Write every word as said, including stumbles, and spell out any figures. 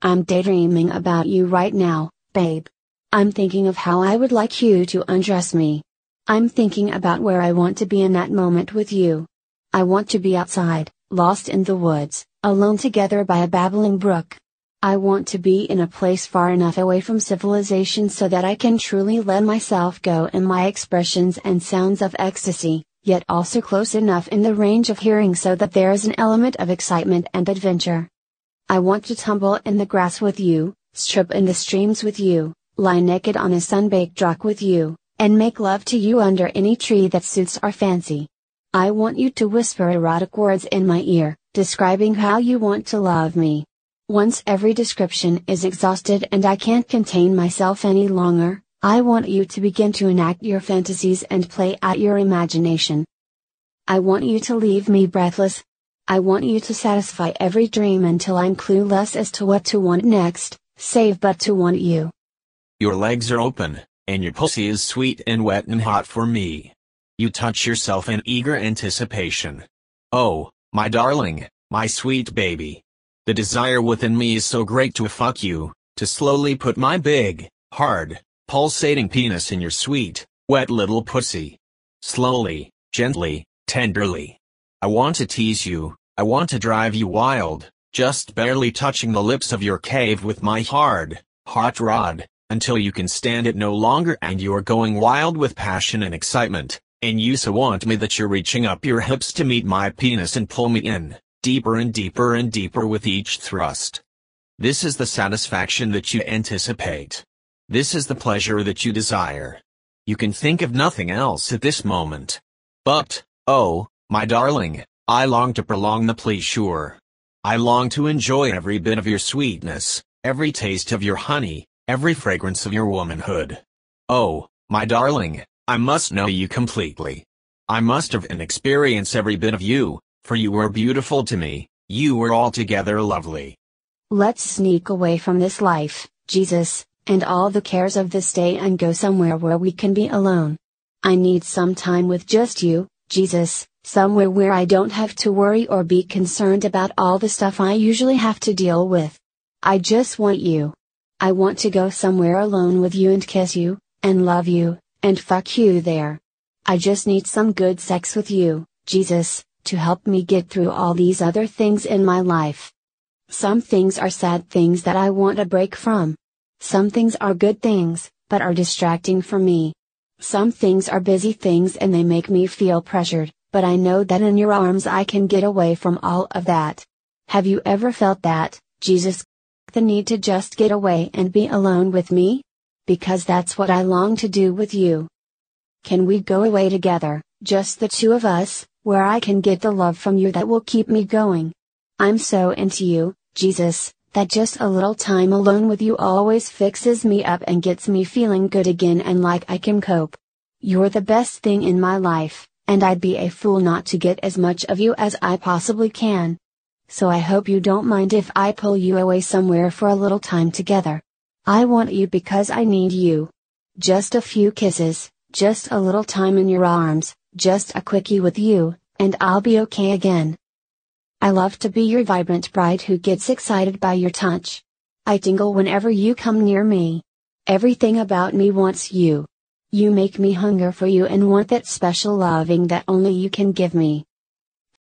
I'm daydreaming about you right now, babe. I'm thinking of how I would like you to undress me. I'm thinking about where I want to be in that moment with you. I want to be outside, lost in the woods, alone together by a babbling brook. I want to be in a place far enough away from civilization so that I can truly let myself go in my expressions and sounds of ecstasy, yet also close enough in the range of hearing so that there is an element of excitement and adventure. I want to tumble in the grass with you, strip in the streams with you, lie naked on a sun-baked rock with you, and make love to you under any tree that suits our fancy. I want you to whisper erotic words in my ear, describing how you want to love me. Once every description is exhausted and I can't contain myself any longer, I want you to begin to enact your fantasies and play out your imagination. I want you to leave me breathless. I want you to satisfy every dream until I'm clueless as to what to want next, save but to want you. Your legs are open, and your pussy is sweet and wet and hot for me. You touch yourself in eager anticipation. Oh, my darling, my sweet baby. The desire within me is so great to fuck you, to slowly put my big, hard, pulsating penis in your sweet, wet little pussy. Slowly, gently, tenderly. I want to tease you, I want to drive you wild, just barely touching the lips of your cave with my hard, hot rod, until you can stand it no longer and you're going wild with passion and excitement, and you so want me that you're reaching up your hips to meet my penis and pull me in, deeper and deeper and deeper with each thrust. This is the satisfaction that you anticipate. This is the pleasure that you desire. You can think of nothing else at this moment. But, oh, my darling, I long to prolong the pleasure. I long to enjoy every bit of your sweetness, every taste of your honey, every fragrance of your womanhood. Oh, my darling, I must know you completely. I must have and experience every bit of you, for you were beautiful to me, you were altogether lovely. Let's sneak away from this life, Jesus, and all the cares of this day and go somewhere where we can be alone. I need some time with just you, Jesus, somewhere where I don't have to worry or be concerned about all the stuff I usually have to deal with. I just want you. I want to go somewhere alone with you and kiss you, and love you, and fuck you there. I just need some good sex with you, Jesus, to help me get through all these other things in my life. Some things are sad things that I want a break from. Some things are good things, but are distracting for me. Some things are busy things and they make me feel pressured, but I know that in your arms I can get away from all of that. Have you ever felt that, Jesus? The need to just get away and be alone with me? Because that's what I long to do with you. Can we go away together, just the two of us, where I can get the love from you that will keep me going? I'm so into you, Jesus, that just a little time alone with you always fixes me up and gets me feeling good again and like I can cope. You're the best thing in my life, and I'd be a fool not to get as much of you as I possibly can. So I hope you don't mind if I pull you away somewhere for a little time together. I want you because I need you. Just a few kisses, just a little time in your arms, just a quickie with you, and I'll be okay again. I love to be your vibrant bride who gets excited by your touch. I tingle whenever you come near me. Everything about me wants you. You make me hunger for you and want that special loving that only you can give me.